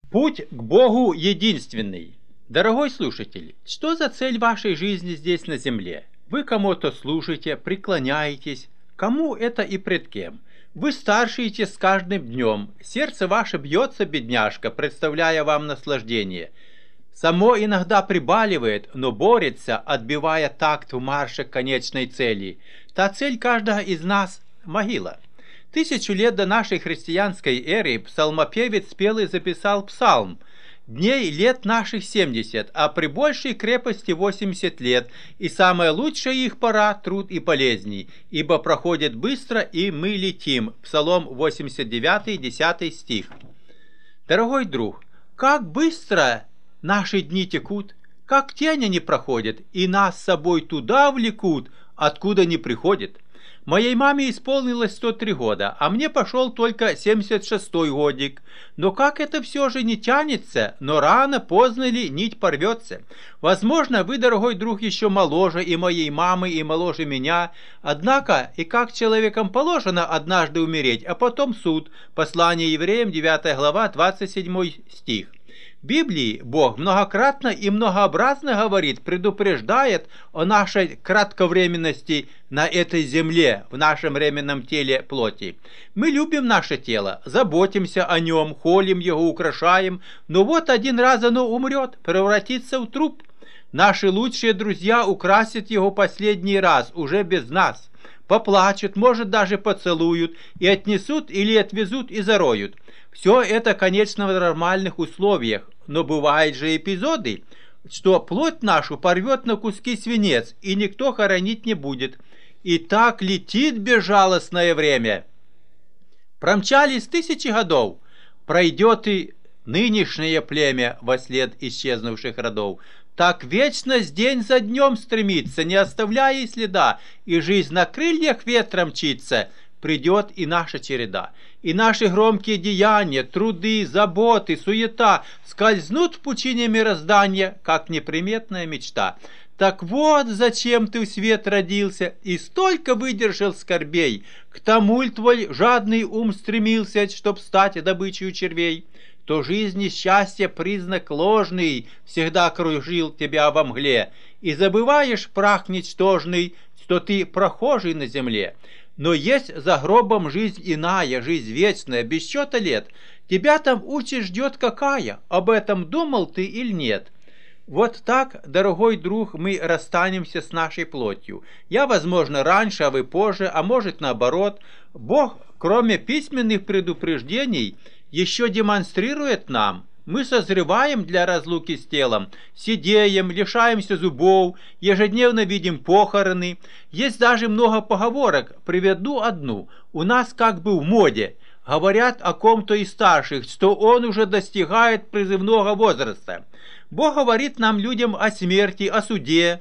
Путь к Богу единственный. Дорогой слушатель, что за цель вашей жизни здесь на земле? Вы кому-то служите, преклоняетесь, кому это и пред кем? Вы старшиете с каждым днем, сердце ваше бьется, бедняжка, представляя вам наслаждение. Само иногда прибаливает, но борется, отбивая такт в марше к конечной цели. Та цель каждого из нас – могила. 1000 лет до нашей христианской эры псалмопевец спелый записал псалм: «Дней лет наших 70, а при большей крепости 80 лет, и самая лучшая их пора – труд и полезней, ибо проходит быстро, и мы летим». Псалом 89, 10 стих. Дорогой друг, как быстро наши дни текут, как тень они проходят, и нас с собой туда влекут, откуда не приходят. Моей маме исполнилось 103 года, а мне пошел только 76-й годик. Но как это все же не тянется, но рано, поздно ли нить порвется. Возможно, вы, дорогой друг, еще моложе и моей мамы, и моложе меня. Однако, и как человеком положено однажды умереть, а потом суд. Послание евреям, 9 глава, 27 стих. В Библии Бог многократно и многообразно говорит, предупреждает о нашей кратковременности на этой земле, в нашем временном теле плоти. Мы любим наше тело, заботимся о нем, холим его, украшаем, но вот один раз оно умрет, превратится в труп. Наши лучшие друзья украсят его последний раз, уже без нас. Поплачут, может, даже поцелуют, и отнесут или отвезут и зароют. Все это, конечно, в нормальных условиях, но бывают же эпизоды, что плоть нашу порвет на куски свинец, и никто хоронить не будет. И так летит безжалостное время. Промчались 1000 годов, пройдет и нынешнее племя вослед исчезнувших родов. Так вечность день за днем стремится, не оставляя и следа, и жизнь на крыльях ветра мчится. Придет и наша череда, и наши громкие деяния, труды, заботы, суета скользнут в пучине мироздания, как неприметная мечта. Так вот, зачем ты в свет родился и столько выдержал скорбей, к тому ль твой жадный ум стремился, чтоб стать добычей червей? То жизнь и счастье признак ложный всегда кружил тебя во мгле, и забываешь прах ничтожный, что ты прохожий на земле. Но есть за гробом жизнь иная, жизнь вечная, без счета лет. Тебя там участь ждет какая? Об этом думал ты или нет? Вот так, дорогой друг, мы расстанемся с нашей плотью. Я, возможно, раньше, а вы позже, а может наоборот. Бог, кроме письменных предупреждений, еще демонстрирует нам. Мы созреваем для разлуки с телом, сидеем, лишаемся зубов, ежедневно видим похороны. Есть даже много поговорок, приведу одну. У нас как бы в моде. Говорят о ком-то из старших, что он уже достигает призывного возраста. Бог говорит нам, людям, о смерти, о суде.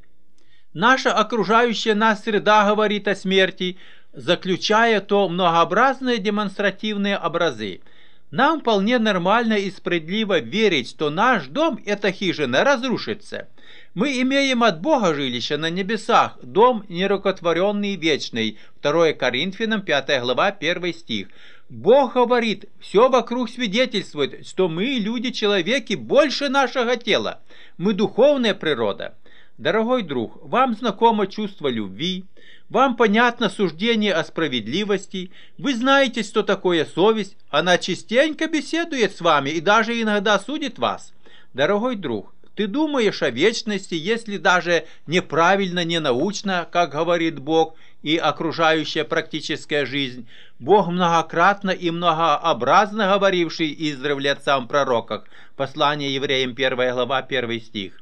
Наша окружающая нас среда говорит о смерти, заключая то многообразные демонстративные образы. Нам вполне нормально и справедливо верить, что наш дом, эта хижина, разрушится. Мы имеем от Бога жилище на небесах, дом нерукотворенный и вечный. 2 Коринфянам, 5 глава, 1 стих. Бог говорит, все вокруг свидетельствует, что мы, люди-человеки, больше нашего тела. Мы духовная природа. Дорогой друг, вам знакомо чувство любви, вам понятно суждение о справедливости, вы знаете, что такое совесть, она частенько беседует с вами и даже иногда судит вас. Дорогой друг, ты думаешь о вечности, если даже неправильно, ненаучно, как говорит Бог, и окружающая практическая жизнь. Бог многократно и многообразно говоривший издревле отцам пророках. Послание евреям, 1 глава, 1 стих.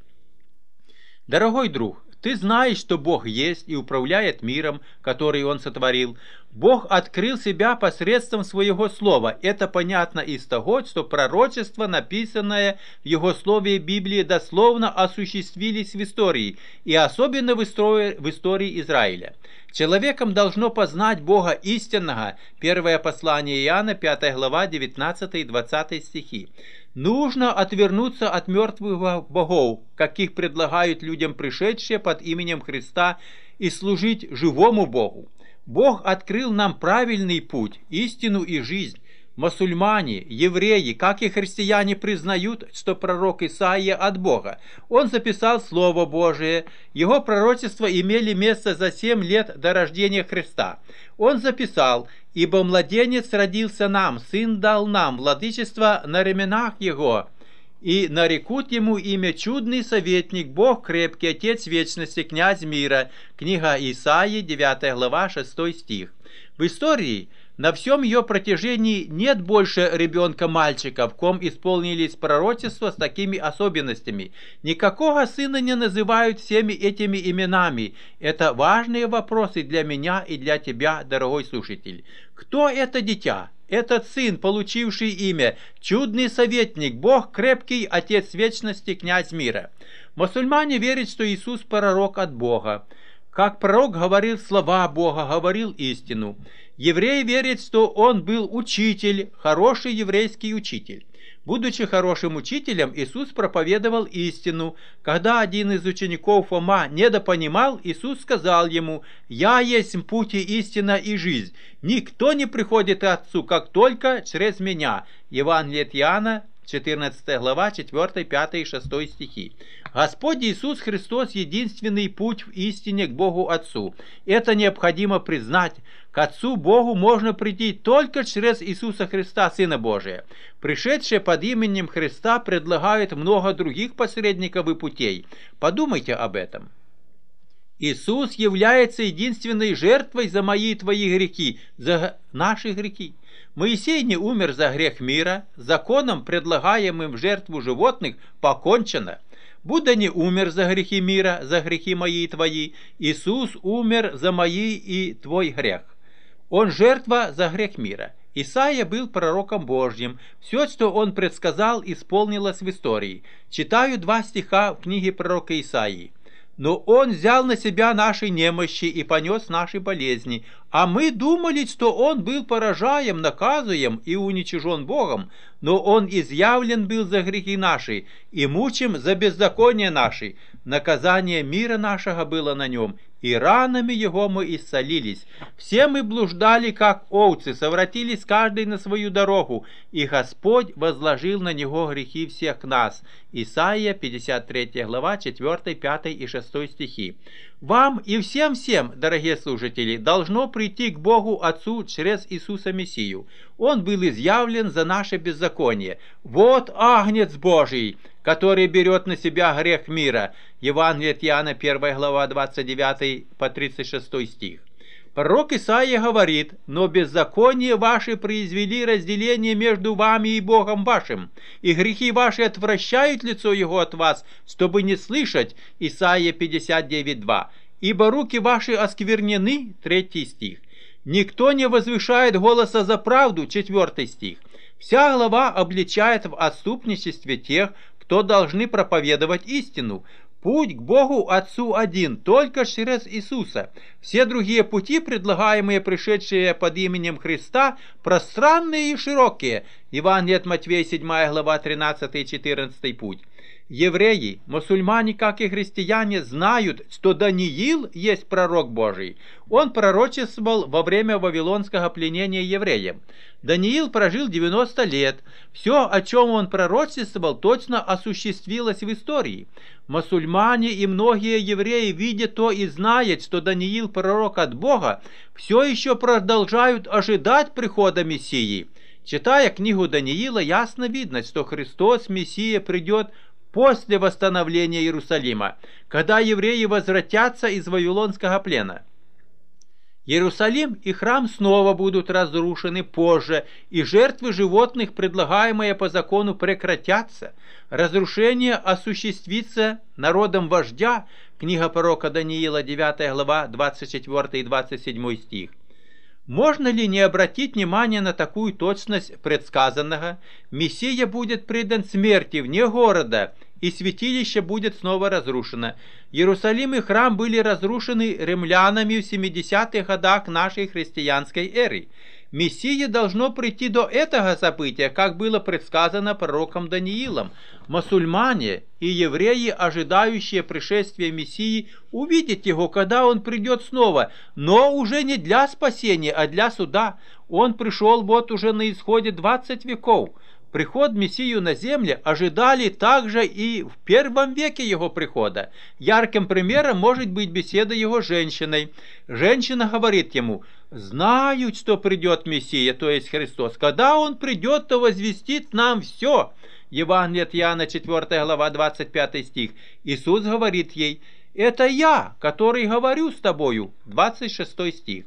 Дорогой друг, ты знаешь, что Бог есть и управляет миром, который Он сотворил. Бог открыл себя посредством Своего Слова. Это понятно из того, что пророчества, написанное в Его Слове Библии, дословно осуществились в истории, и особенно в истории Израиля. Человеком должно познать Бога истинного. Первое послание Иоанна, 5 глава, 19 и 20 стихи. Нужно отвернуться от мертвых богов, каких предлагают людям пришедшие под именем Христа, и служить живому Богу. Бог открыл нам правильный путь, истину и жизнь. Мусульмане, евреи, как и христиане признают, что пророк Исаия от Бога. Он записал Слово Божие. Его пророчества имели место за 7 лет до рождения Христа. Он записал: «Ибо младенец родился нам, сын дал нам, владычество на ременах его, и нарекут ему имя чудный советник, Бог крепкий, Отец вечности, князь мира». Книга Исаии, 9 глава, 6 стих. В истории на всем ее протяжении нет больше ребенка-мальчика, в ком исполнились пророчества с такими особенностями. Никакого сына не называют всеми этими именами. Это важные вопросы для меня и для тебя, дорогой слушатель. Кто это дитя? Этот сын, получивший имя «Чудный советник», Бог крепкий, Отец вечности, князь мира. Мусульмане верят, что Иисус пророк от Бога. Как пророк говорил слова Бога, говорил истину. Евреи верят, что он был учитель, хороший еврейский учитель. Будучи хорошим учителем, Иисус проповедовал истину. Когда один из учеников, Фома, недопонимал, Иисус сказал ему: «Я есть путь и истина и жизнь. Никто не приходит к Отцу, как только через меня». Евангелие от Иоанна, 14 глава, 4, 5 и 6 стихи. Господь Иисус Христос – единственный путь в истине к Богу Отцу. Это необходимо признать. К Отцу Богу можно прийти только через Иисуса Христа, Сына Божия. Пришедшие под именем Христа предлагают много других посредников и путей. Подумайте об этом. Иисус является единственной жертвой за мои и твои грехи, за наши грехи. Моисей не умер за грех мира, законом, предлагаемым в жертву животных, покончено. Будда не умер за грехи мира, за грехи мои и твои. Иисус умер за мои и твой грех. Он жертва за грех мира. Исаия был пророком Божьим. Все, что он предсказал, исполнилось в истории. Читаю 2 стиха в книге пророка Исаии. «Но он взял на себя наши немощи и понес наши болезни, а мы думали, что он был поражаем, наказуем и уничижен Богом, но он изъявлен был за грехи наши и мучим за беззаконие наши. Наказание мира нашего было на нем, и ранами его мы исцелились. Все мы блуждали, как овцы, совратились каждый на свою дорогу, и Господь возложил на него грехи всех нас». Исаия, 53 глава, 4, 5 и 6 стихи. Вам и всем, дорогие слушатели, должно прийти к Богу Отцу через Иисуса Мессию. Он был изъявлен за наше беззаконие. Вот Агнец Божий, который берет на себя грех мира. Евангелие от Иоанна, 1 глава, 29 по 36 стих. Пророк Исаия говорит: «Но беззаконие ваши произвели разделение между вами и Богом вашим, и грехи ваши отвращают лицо Его от вас, чтобы не слышать». Исаия 59:2. «Ибо руки ваши осквернены». 3 стих. «Никто не возвышает голоса за правду». 4 стих. Вся глава обличает в отступничестве тех, кто должны проповедовать истину. Путь к Богу Отцу один, только через Иисуса. Все другие пути, предлагаемые пришедшие под именем Христа, пространные и широкие. Евангелие от Матфея, 7 глава, 13 и 14 путь. Евреи, мусульмане, как и христиане, знают, что Даниил есть пророк Божий. Он пророчествовал во время вавилонского пленения евреям. Даниил прожил 90 лет. Все, о чем он пророчествовал, точно осуществилось в истории. Мусульмане и многие евреи, видя то и знают, что Даниил пророк от Бога, все еще продолжают ожидать прихода Мессии. Читая книгу Даниила, ясно видно, что Христос, Мессия, придет после восстановления Иерусалима, когда евреи возвратятся из вавилонского плена. Иерусалим и храм снова будут разрушены позже, и жертвы животных, предлагаемые по закону, прекратятся. Разрушение осуществится народом вождя. Книга пророка Даниила, 9 глава, 24 и 27 стих. Можно ли не обратить внимание на такую точность предсказанного? Мессия будет предан смерти вне города, и святилище будет снова разрушено. Иерусалим и храм были разрушены римлянами в 70-х годах нашей христианской эры. Мессия должно прийти до этого события, как было предсказано пророком Даниилом. Мусульмане и евреи, ожидающие пришествия Мессии, увидят его, когда он придет снова, но уже не для спасения, а для суда. Он пришел вот уже на исходе 20 веков. Приход Мессию на земле ожидали также и в первом веке его прихода. Ярким примером может быть беседа его с женщиной. Женщина говорит ему: «Знают, что придет Мессия, то есть Христос. Когда Он придет, то возвестит нам все». Евангелие от Иоанна, 4 глава, 25 стих. Иисус говорит ей: «Это я, который говорю с тобою». 26 стих.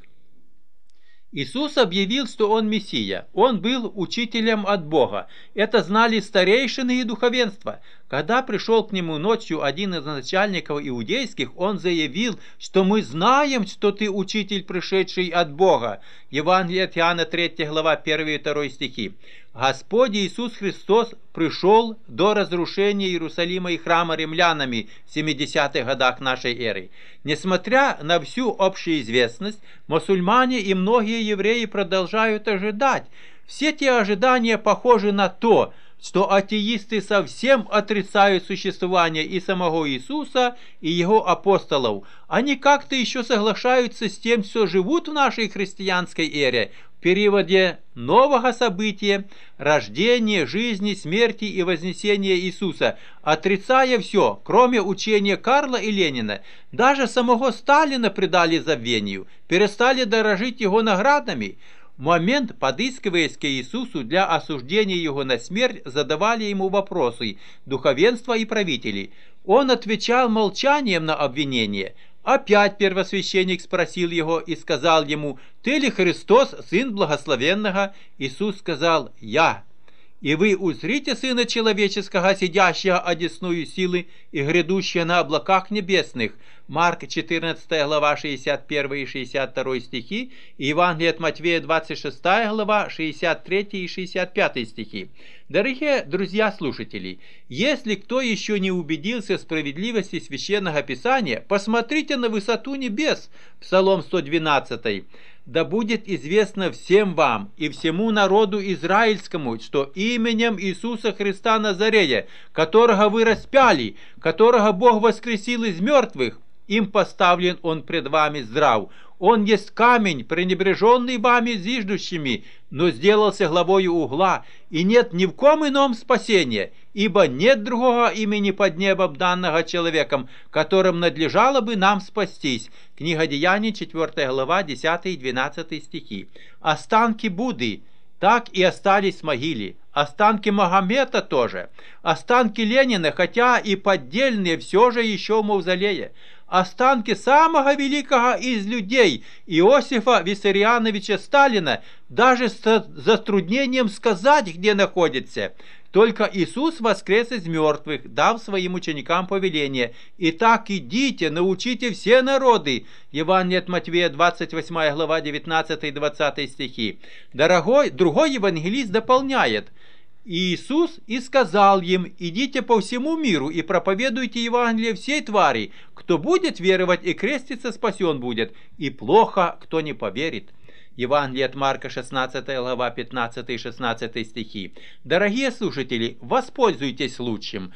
Иисус объявил, что Он Мессия. Он был учителем от Бога. Это знали старейшины и духовенство. Когда пришел к нему ночью один из начальников иудейских, он заявил, что мы знаем, что ты учитель, пришедший от Бога. Евангелие от Иоанна, 3 глава, 1 и 2 стихи. Господь Иисус Христос пришел до разрушения Иерусалима и храма римлянами в 70-х годах нашей эры. Несмотря на всю общеизвестность, мусульмане и многие евреи продолжают ожидать. Все те ожидания похожи на то, что атеисты совсем отрицают существование и самого Иисуса, и его апостолов. Они как-то еще соглашаются с тем, что живут в нашей христианской эре, в периоде нового события, рождения, жизни, смерти и вознесения Иисуса, отрицая все, кроме учения Карла и Ленина. Даже самого Сталина предали забвению, перестали дорожить его наградами. В момент, подыскиваясь к Иисусу для осуждения его на смерть, задавали ему вопросы духовенство и правители. Он отвечал молчанием на обвинение. Опять первосвященник спросил его и сказал ему: «Ты ли Христос, Сын Благословенного?» Иисус сказал: «Я. И вы узрите Сына Человеческого, сидящего одесную силы и грядущего на облаках небесных». Марк 14 глава, 61 и 62 стихи, и Евангелие от Матвея, 26 глава, 63 и 65 стихи. Дорогие друзья-слушатели, если кто еще не убедился в справедливости Священного Писания, посмотрите на высоту небес, Псалом 112. «Да будет известно всем вам и всему народу израильскому, что именем Иисуса Христа Назарея, которого вы распяли, которого Бог воскресил из мертвых, им поставлен Он пред вами здрав. Он есть камень, пренебреженный вами зиждущими, но сделался главою угла, и нет ни в ком ином спасения, ибо нет другого имени под небом, данного человеком, которым надлежало бы нам спастись». Книга Деяний, 4 глава, 10 и 12 стихи. Останки Будды так и остались в могиле. Останки Магомета тоже. Останки Ленина, хотя и поддельные, все же еще в мавзолее. Останки самого великого из людей, Иосифа Виссарионовича Сталина, даже с затруднением сказать, где находится. Только Иисус воскрес из мертвых, дав своим ученикам повеление: «Итак идите, научите все народы». Евангелие от Матвея, 28 глава, 19 и 20 стихи. Другой евангелист дополняет: «Иисус и сказал им: идите по всему миру и проповедуйте Евангелие всей твари. Кто будет веровать и креститься, спасен будет, и плохо, кто не поверит». Евангелие от Марка, 16 глава, 15 и 16 стихи. Дорогие слушатели, воспользуйтесь случаем.